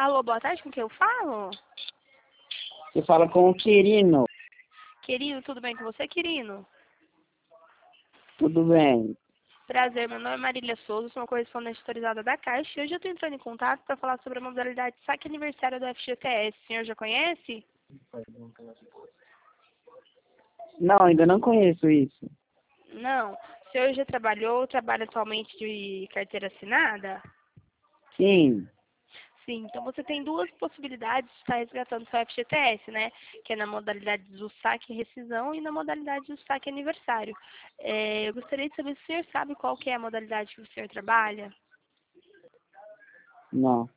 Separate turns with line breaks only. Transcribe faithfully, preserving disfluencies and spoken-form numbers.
Alô, boa tarde, com quem eu falo?
Você fala com o Quirino.
Querido, tudo bem com você, Quirino?
Tudo bem?
Prazer, meu nome é Marília Souza, sou uma correspondente autorizada da Caixa e hoje eu estou entrando em contato para falar sobre a modalidade saque aniversário do F G T S. O senhor já conhece?
Não, ainda não conheço isso.
Não. O senhor já trabalhou ou trabalha atualmente de carteira assinada?
Sim,
Sim, então você tem duas possibilidades de estar resgatando seu F G T S, né? Que é na modalidade do saque e rescisão e na modalidade do saque aniversário. É, eu gostaria de saber se o senhor sabe qual que é a modalidade que o senhor trabalha?
não.